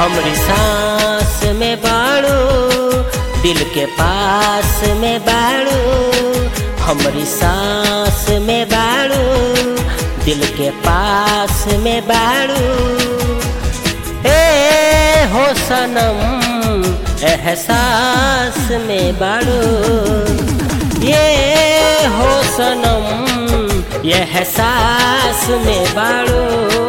हमरी सांस में बाड़ू, दिल के पास में बाड़ू। हमरी सांस में बाड़ू, दिल के पास में बाड़ू। ए हो सनम एहसास में बाड़ू, ये हो सनम ये एहसास में बाड़ू।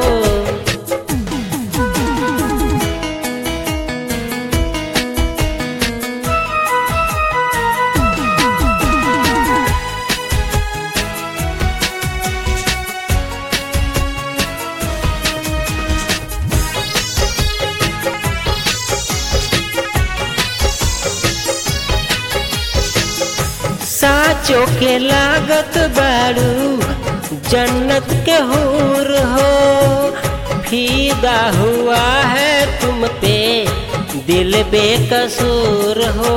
साँचों के लागत बाड़ू, जन्नत के हूर हो। फीदा हुआ है तुम पे दिल बेकसूर हो।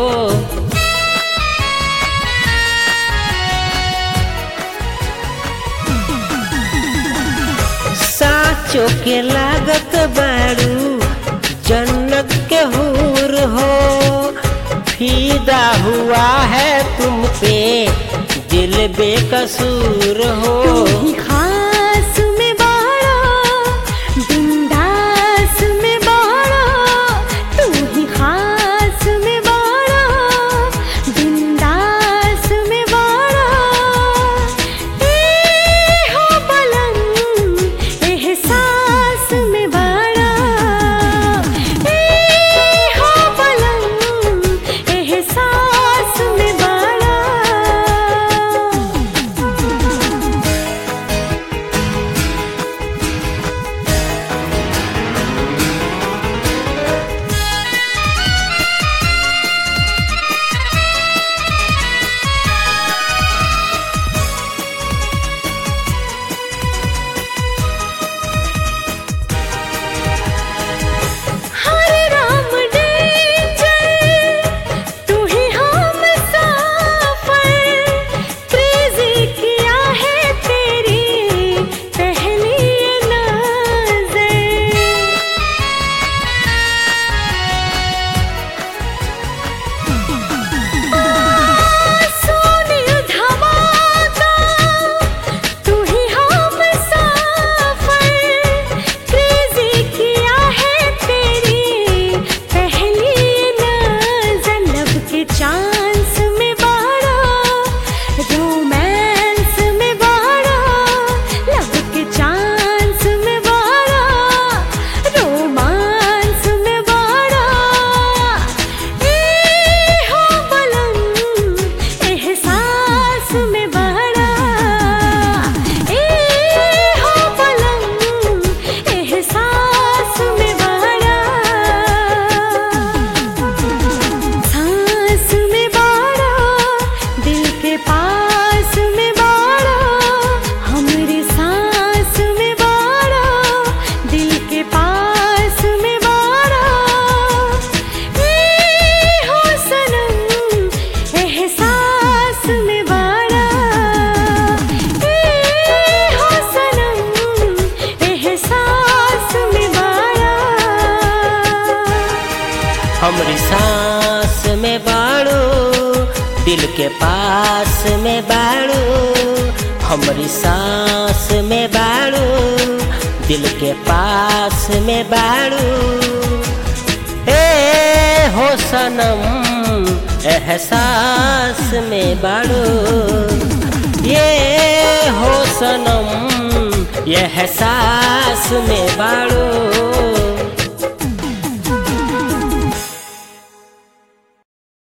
साँचों के लागत बाड़ू, जन्नत के हूर हो। फीदा हुआ है तुम पे दिल बेकसूर हो। तू ही खास में बाड़ा, बिंदास में बाड़ा। तू ही खास में बाड़ा, बिंदास में बाड़ा। ए हो पलंग एहसास में बाड़ा, ए हो पलंग एहसास में बाड़ा। हरे राम डेंजर, तू ही हम सफर। क्रेज़ी किया है तेरी पहली नज़र। सोने धमाका, तू ही हम सफर। क्रेज़ी किया है तेरी पहली नज़र। लब के चांस में बाड़ा, रोमांस में बाड़ा। लब के चांस में बाड़ा, रोमांस में बाड़ा। ए हो पलंग एहसास में बाड़ा, ए हो पलंग एहसास में बाड़ा। सांस में बाड़ा, दिल के पास में बाड़ा। हमरी सांस में बाड़ा, दिल के पास में बाड़ा। ए हो सनम एहसास में बाड़ा, ए हो सनम एहसास में बाड़ा। हमरी सांस में बाड़ू, दिल के पास में बाड़ू। हमरी सांस में बाड़ू, दिल के पास में बाड़ू। ए हो सनम एहसास में बाड़ू, ये हो सनम ये एहसास में बाड़ू।